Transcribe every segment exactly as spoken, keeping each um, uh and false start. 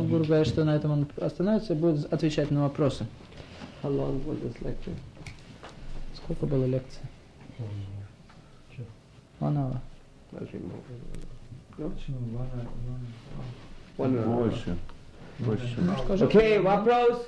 Гуру говорит, что на этом он остановится и будет отвечать на вопросы. How long was this lecture? Сколько было лекций? One hour. No? One hour. Больше. Больше. Okay, вопрос.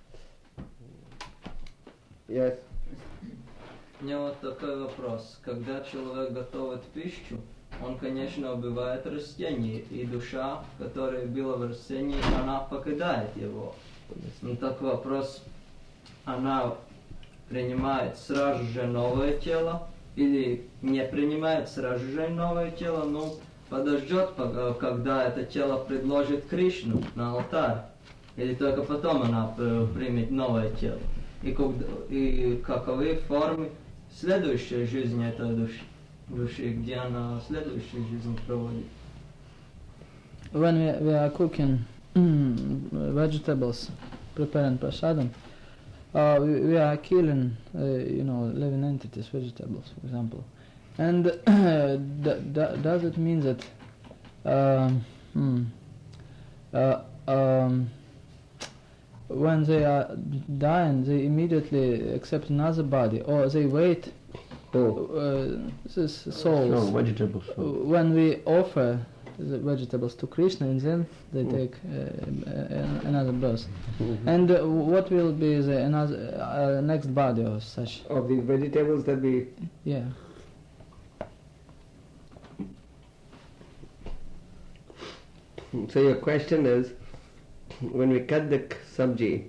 Yes. У меня вот такой вопрос. Когда человек готовит пищу, он, конечно, убивает растение, и душа, которая была в растении, она покидает его. Ну так вопрос, она принимает сразу же новое тело, или не принимает сразу же новое тело, но подождет, пока, когда это тело предложит Кришну на алтарь, или только потом она примет новое тело. И, когда, и каковы формы следующей жизни этой души, души, где она следующую жизнь проводит. When we, we are cooking vegetables, preparing prasadam, uh, we, we are killing, uh, you know, living entities, vegetables, for example. And uh, d- d- does it mean that um, hmm, uh, um, when they are dying, they immediately accept another body, or they wait? Oh. Uh, this souls. No, vegetables. When we offer the vegetables to Krishna, and then they Mm. take uh, another birth. Mm-hmm. And uh, what will be the another uh, next body of such? Of these vegetables that we... Yeah. So your question is, when we cut the sabji,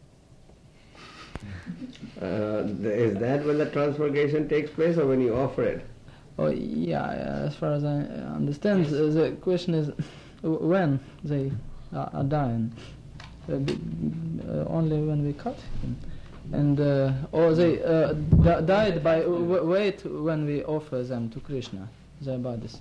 uh, is that when the transmigration takes place, or when you offer it? Oh yeah, as far as I understand, uh, the question is when they are, are dying. Uh, b- uh, only when we cut him, and uh, or they uh, d- died by w- wait when we offer them to Krishna, their bodies.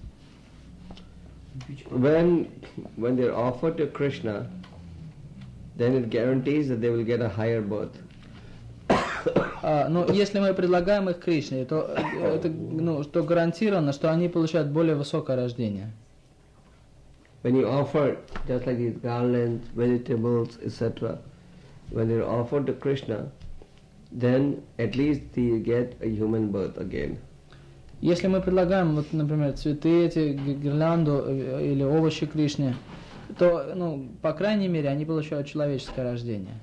When when they're offered to Krishna, then it guarantees that they will get a higher birth. А, ну, если мы предлагаем их Кришне, то э, это, ну, что гарантированно, что они получают более высокое рождение. When you offer, just like these garlands, vegetables, et cetera, when they're offered to Krishna, then at least you get a human birth again. Если мы предлагаем, вот, например, цветы эти, ги- гирлянду э, или овощи Кришне, то, ну, по крайней мере, они получают человеческое рождение.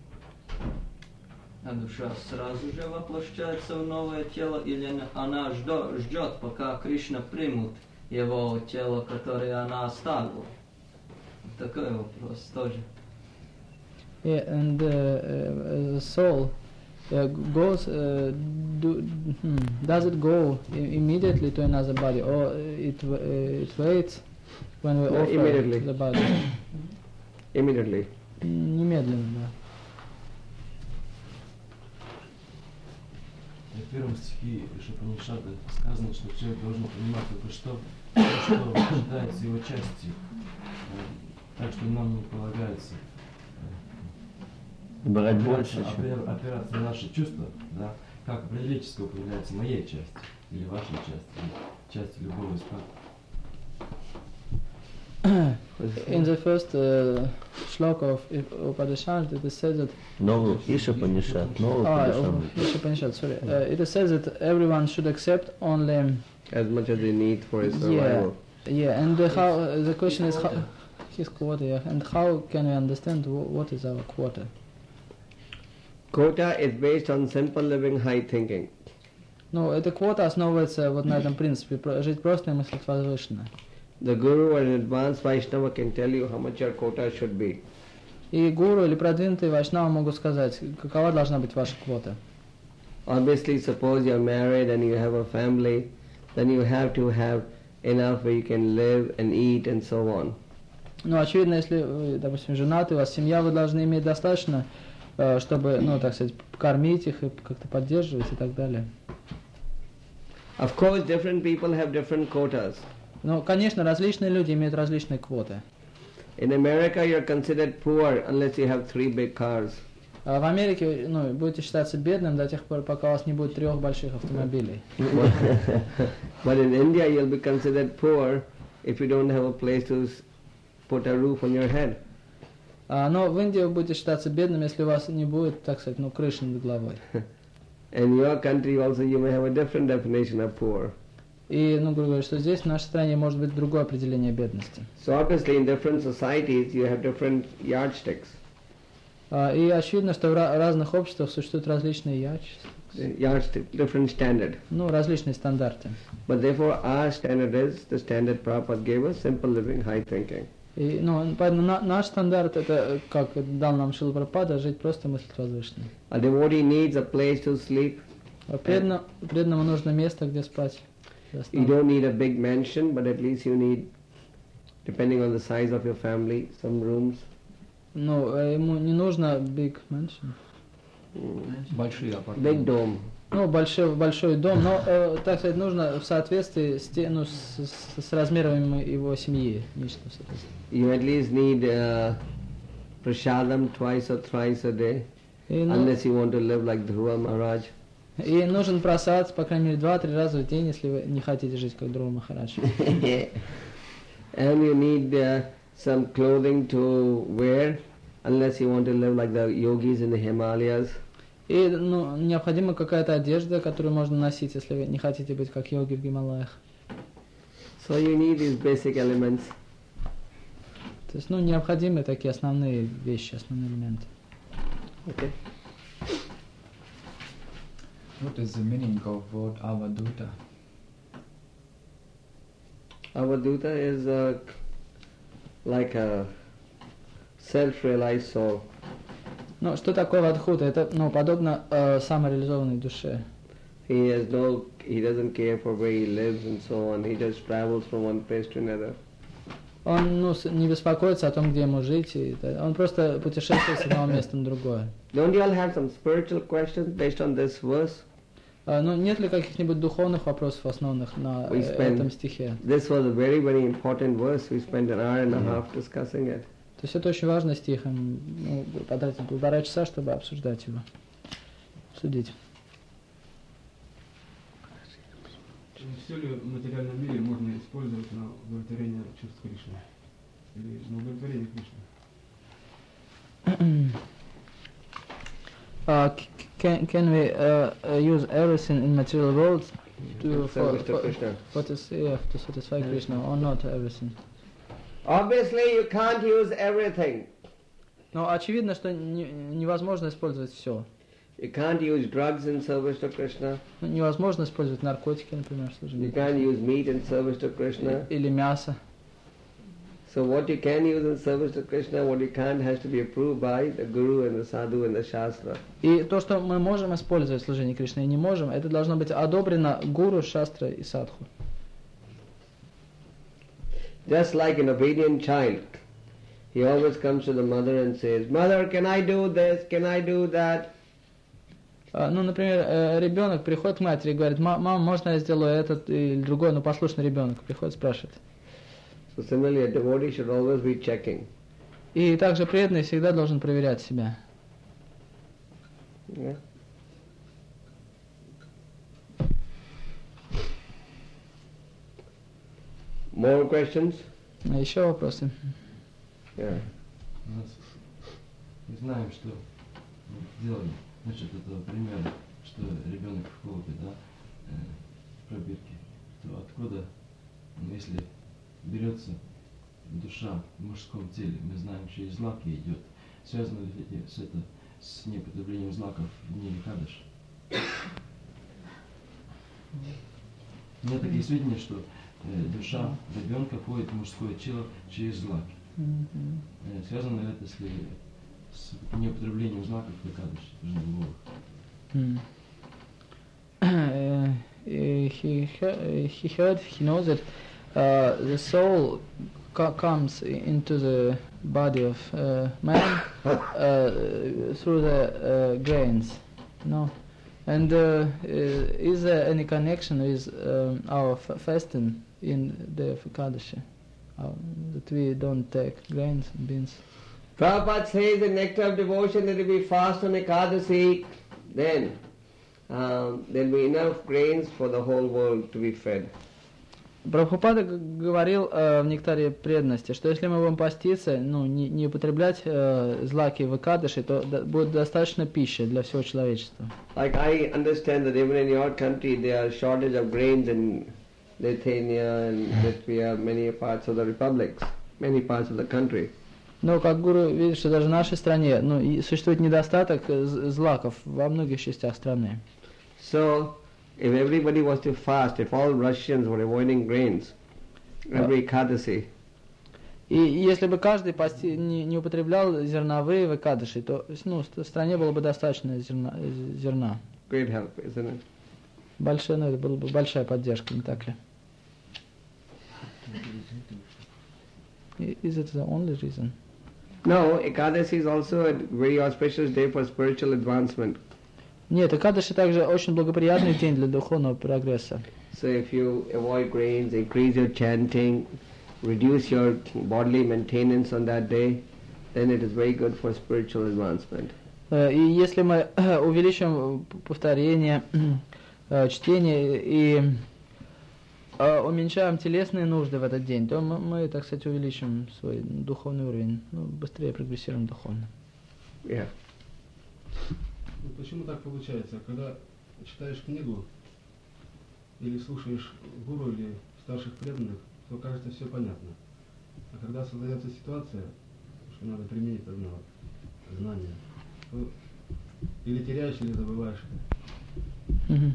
А душа сразу же воплощается в новое тело, или она ждет, ждет, пока Кришна примут его тело, которое она оставила? Такой вопрос тоже. Yeah, and uh, uh, the soul uh, goes, uh, do, hmm, does it go I- immediately to another body, or it w- uh, it waits when we No, offer immediately. the body? Immediately. Немедленно, да. В первом стихе Шапанишады сказано, что человек должен понимать только что, что ожидается его части. Так что нам не полагается Брать опираться, больше, чем... опира- опираться на наши чувства, да, как определить, что появляется моей части, или вашей части, или части любого из пар. In the first uh, shloka of Upanishad, it is said that Новый Ишапанишат, новый ah, Падишат. of Upanishad, sorry, uh, it is said that everyone should accept only As much as they need for his yeah, survival. yeah, and uh, how uh, the question is how his quota, yeah, and how can we understand wh- what is our quota? Quota is based on simple living, high thinking. Ну, эта квота основывается вот на этом принципе, про- жить просто и мыслить возвышенно. The Guru or an advanced Vaishnava can tell you how much your quota should be. И гуру или продвинутые вайшнавы могут сказать, какова должна быть ваша квота. Obviously, suppose you're married and you have a family, then you have to have enough where you can live and eat and so on. Ну, очевидно, если вы, допустим, женаты, у вас семья, вы должны иметь достаточно, э, чтобы, ну, так сказать, кормить их и как-то поддерживать и так далее. Of course, different people have different quotas. Ну, конечно, различные люди имеют различные квоты. In America, you're considered poor unless you have three big cars. А в Америке, ну, будете считаться бедным до тех пор, пока у вас не будет трех больших автомобилей. But in India, you'll be considered poor if you don't have a place to s- put a roof on your head. А, но в Индии вы будете считаться бедным, если у вас не будет, так сказать, ну, крыши над головой. In your country also you may have a different definition of poor. И, ну, грубо говоря, что здесь, в нашей стране, может быть другое определение бедности. So obviously in different societies you have different yardsticks. А, и очевидно, что в ra- разных обществах существуют различные ячи, Yardstick, different standard. ну, различные стандарты. But therefore our standard is the standard Prabhupada gave us, simple living, high thinking. И, ну, поэтому на- наш стандарт, это, как дал нам Шрила Прабхупада, жить просто мыслить возвышенно. A devotee needs a place to sleep. А преданно- преданному нужно место, где спать. Где You останавливаться. don't need a big mansion, but at least you need, depending on the size of your family, some rooms. Ну, э, ему не нужно big mansion. Большие Big апартаменты. dome. Ну, большой, большой дом, но, э, так сказать, нужно в соответствии с, те- ну, с, с- с размерами его семьи. Нечто в соответствии. You at least need uh, prasadam twice or thrice a day, И, ну, unless you want to live like Dhruva Maharaj. и нужен просад, по крайней мере, два-три раза в день, если вы не хотите жить как Dhruva Maharaj. And you need uh, some clothing to wear, unless you want to live like the yogis in the Himalayas. И, ну, необходима какая-то одежда, которую можно носить, если вы не хотите быть как йоги в Гималаях. So you need these basic elements. То есть, ну, необходимы такие основные вещи, основные элементы. Okay. What is the meaning of word avaduta? Avaduta is uh, like a self-realized soul. Ну, что такое вадхута? Это, ну, подобно э, самореализованной душе. He has no, he doesn't care for where he lives and so on. He just travels from one place to another. Он, ну, с- не беспокоится о том, где ему жить. И та- он просто путешествует с одного места на другое. Don't you all have some spiritual questions based on this verse? А, ну, нет ли каких-нибудь духовных вопросов, основанных на We э, spend- этом стихе? This was a very, very important verse. We spent an hour and a half discussing it. То есть это очень важный стих. им, ну, потратил полтора часа, чтобы обсуждать его, судить. Все ли в материальном мире можно использовать на удовлетворение чувств Кришны? Или на удовлетворение Кришны? Uh, c- can can we uh, uh, use everything in material world to for, Service to for, Krishna. for to, yeah, to satisfy Krishna or not everything? Obviously, you can't use everything. Но очевидно, что не- невозможно использовать все. You can't use drugs in service to Krishna. Ну, невозможно использовать наркотики, например, в You служении. can't use meat in service to Krishna. Или мясо. So what you can use in service to Krishna, what you can't, has to be approved by the Guru and the Sadhu and the Shastra. И то, что мы можем использовать в служении Кришны и не можем, это должно быть одобрено гуру, шастрой и садху. Just like an obedient child, he always comes to the mother and says, "Mother, can I do this? Can I do that?" А, Ну, например, э, ребенок приходит к матери и говорит: «Ма- мама, можно я сделаю этот или другой?» Ну, послушный ребенок приходит, спрашивает. So similarly, a devotee should always be checking. И также преданный всегда должен проверять себя. Yeah? More questions? А еще вопросы? Yeah. У нас мы знаем, что делали, значит, этого примера, что ребенок в колбе, да, э, пробирки, то откуда, ну, если берется душа в мужском теле, мы знаем, через злаки идет, связано ли это с, это, с неупотреблением злаков в дне Кадыш? У меня такие сведения, что э, душа ребенка входит в мужское тело через злаки. Мгм. Э, Связано ли это с, ли- с неупотреблением знаков в Экадыш, ежедневных? М. Uh, he, he he heard, he knows that uh, the soul co- comes i- into the body of uh, man uh, through the uh, grains, no? And uh, uh, is there any connection with um, our f- fasting in the Ekadashi? Uh, that we don't take grains and beans? Prabhupada says the nectar of devotion that if we fast on Ekadasi, then um, there'll be enough grains for the whole world to be fed. Прабхупада г- говорил э, в нектаре преданности, что если мы будем поститься, ну, не, не употреблять э, злаки в Экадаши, то да, будет достаточно пищи для всего человечества. Like I understand that even in your country there are shortage of grains in Lithuania and Latvia, many parts of the republics, many parts of the country. Но как гуру видит, что даже в нашей стране ну, и существует недостаток э, з- злаков во многих частях страны. So, if everybody was to fast, if all Russians were avoiding grains, every Ekadasi, И если бы каждый пости, не, не употреблял зерновые в Экадаши, то ну, в стране было бы достаточно зерна. э, зерна. great help, isn't it? Большая, ну, это была бы большая поддержка, не так ли? I- Is it the only reason? No, Ekadasi is also a very auspicious day for spiritual advancement. Нет, Экадаши также очень благоприятный день для духовного прогресса. So if you avoid grains, increase your chanting, reduce your bodily maintenance on that day, then it is very good for spiritual advancement. Э, И если мы э, увеличим п- повторение, э, чтение и э, уменьшаем телесные нужды в этот день, то мы, мы, так сказать, увеличим свой духовный уровень, ну, быстрее прогрессируем духовно. Yeah. Ну, почему так получается? Когда читаешь книгу или слушаешь гуру или старших преданных, то кажется все понятно. А когда создается ситуация, что надо применить одно знание, то или теряешь, или забываешь. Mhm.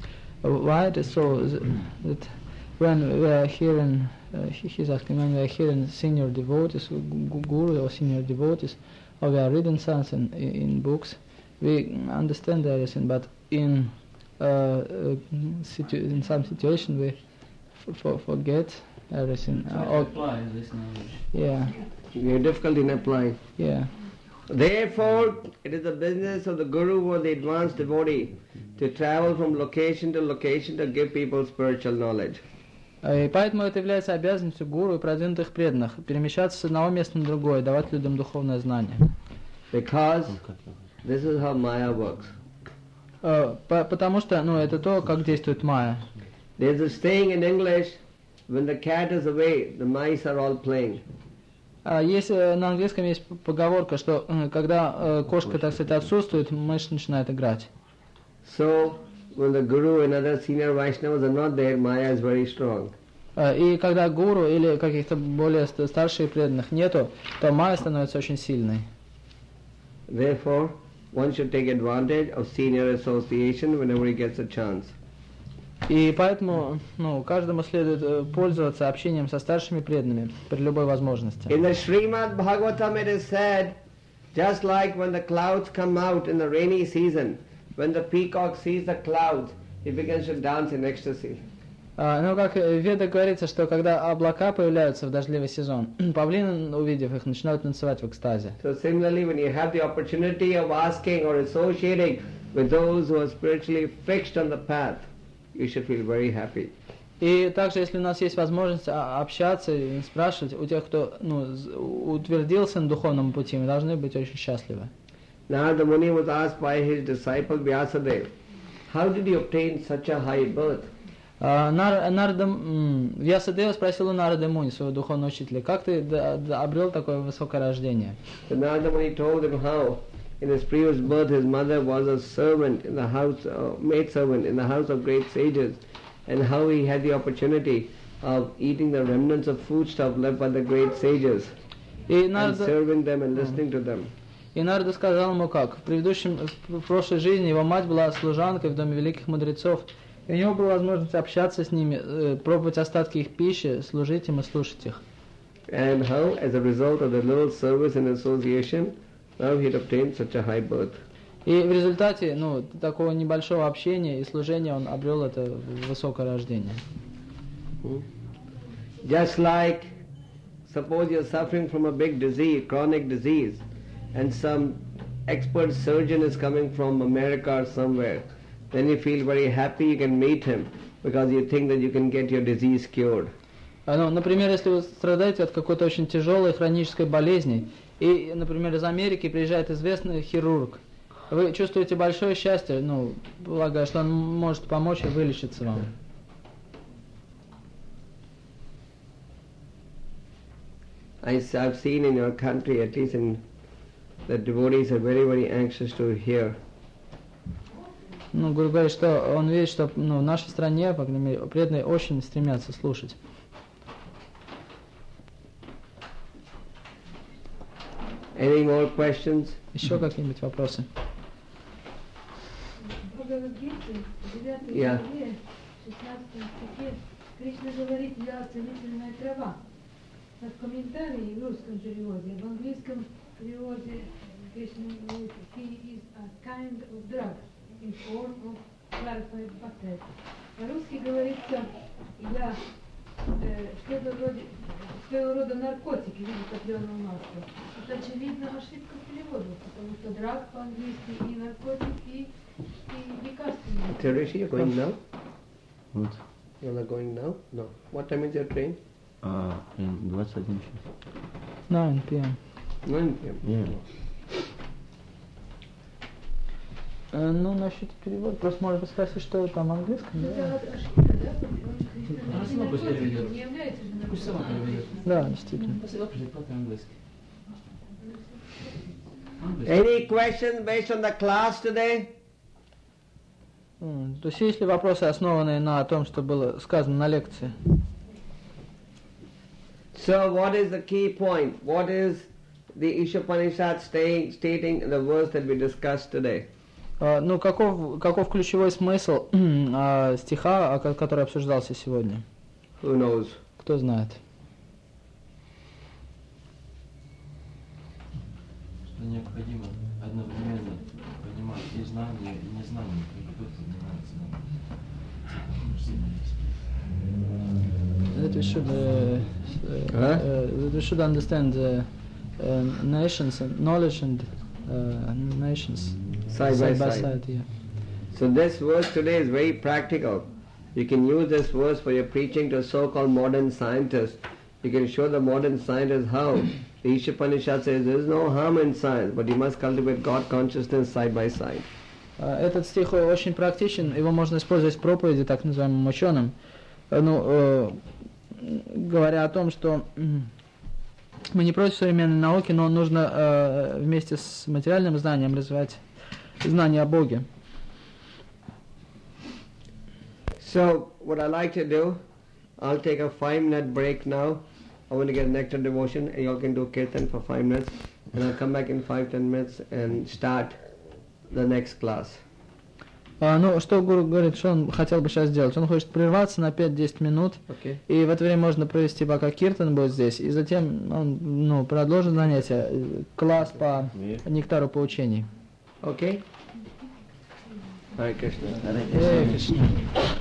Why it is so th- that when we are hearing, uh, he- he's asking, when we are hearing senior devotees, gu- gu- guru or senior devotees, or we are reading something in, in books, we understand everything, but in uh, uh, situ- in some situation we f- f- forget everything. Uh, or, Apply this knowledge. yeah, You have difficulty in applying. yeah. Therefore, it is the business of the guru or the advanced devotee to travel from location to location to give people spiritual knowledge. Э, И поэтому это является обязанностью гуру и продвинутых преданных перемещаться с одного места на другое, давать людям духовное знание. Because this is how Maya works. Э, по- Потому что, ну, это то, как действует майя. There's a saying in English, when the cat is away, the mice are all playing. А Есть э, на английском есть п- поговорка, что э, когда э, кошка, так сказать, отсутствует, мышь начинает играть. So, when the guru and other senior Vaishnavas are not there, Maya is very strong. Э, И когда гуру или каких-то более ст- старших преданных нету, то майя становится очень сильной. Therefore, one should take advantage of senior association whenever he gets a chance. И поэтому, ну, каждому следует э, пользоваться общением со старшими преданными при любой возможности. In the Srimad Bhagavatam it is said, just like when the clouds come out in the rainy season, when the peacock sees the clouds, he begins to dance in ecstasy. А, Ну, как в Ведах говорится, что когда облака появляются в дождливый сезон, павлины, увидев их, начинают танцевать в экстазе. So similarly, when you have the opportunity of asking or associating with those who are spiritually fixed on the path, you should feel very happy. И также, если у нас есть возможность а, общаться и спрашивать у тех, кто ну, з- утвердился на духовном пути, мы должны быть очень счастливы. Narada Muni was asked by his disciple Vyasadeva, how did you obtain such a high birth? А, Нар, Нарада, м, Вьясадева спросил у Нарады Муни, своего духовного учителя, как ты д- д- обрел такое высокое рождение? So Narada Muni told him how in his previous birth his mother was a servant in the house, uh, maid servant in the house of great sages, and how he had the opportunity of eating the remnants of foodstuff left by the great sages И and Нарада, serving them and listening to them. и Нарада сказал ему как. В предыдущем, в прошлой жизни его мать была служанкой в доме великих мудрецов, и у него была возможность общаться с ними, э, пробовать остатки их пищи, служить им и слушать их. And how, as a result of the little service and association, now he had obtained such a high birth. И в результате ну, такого небольшого общения и служения он обрел это высокое рождение. Hmm? Just like, suppose you're suffering from a big disease, chronic disease, and some expert surgeon is coming from America or somewhere, then you feel very happy you can meet him because you think that you can get your disease cured. А, Ну, например, если вы страдаете от какой-то очень тяжелой хронической болезни, и, например, из Америки приезжает известный хирург, вы чувствуете большое счастье, ну, полагаю, что он может помочь и вылечиться вам. I, I've seen in your country, at least in the devotees are very, very anxious to hear. Ну, Гуру говорит, что он видит, что ну, в нашей стране, по крайней мере, преданные очень стремятся слушать. Any more questions? Еще какие-нибудь вопросы? В Бхагавад-гите, в девятой Yeah. главе, шестнадцатом стихе, Кришна говорит: «Я целительная трава». А в комментарии в русском переводе, в английском переводе Кришна говорит: «He is a kind of drug in form of clarified butter». По-русски говорится: «Я э, что-то вроде, своего рода наркотики в виде топленого масла». Это, очевидно, ошибка в переводе, потому что драг по-английски и наркотик, и, и лекарственный. Tereshi, you're going now? Вот. You're not going now? No. What time is your train? А, двадцать один час. nine p m nine p m Yeah. Э, ну, насчет перевода, просто можно спросить, что там английском, да? Это ошибка, да? Потому что Кришна Она не сама пусть наркотик, переведет. не является же Пусть сама наркотиком. переведет. Да, действительно. Спасибо, придет по-английски. Any questions based on the class today? М, То есть есть ли вопросы, основанные на том, что было сказано на лекции? So what is the key point? What is the Ishopanishad staying, stating in the verse that we discussed today? А, ну, каков, каков ключевой смысл а, стиха, а, ко- который обсуждался сегодня? Who knows? Кто знает? Что необходимо одновременно понимать и знание, и незнание, как тот понимает знание. That we should, uh, uh, uh, that we should understand uh, uh, nations and knowledge and uh, nations Side by side. yeah. So this verse today is very practical. You can use this verse for your preaching to so-called modern scientists. You can show the modern scientists how the Ishopanishad says there is no harm in science, but you must cultivate God consciousness side by side. Uh, Этот стих очень практичен, его можно использовать в проповеди так называемым ученым, Uh, ну, uh, говоря о том, что м, мы не против современной науки, но нужно uh, вместе с материальным знанием развивать знание о Боге. So what I like to do, I'll take a five-minute break now. I want to get nectar devotion, and you all can do kirtan for five minutes, and I'll come back in five ten minutes and start the next class. А, ну, что Гуру говорит, что он хотел бы сейчас сделать? Он хочет прерваться на пять-десять минут, Okay. и в это время можно провести, пока Киртан будет здесь, и затем он ну, продолжит занятие, э, класс по нектару поучений. Okay. Hare Krishna. Hare Krishna.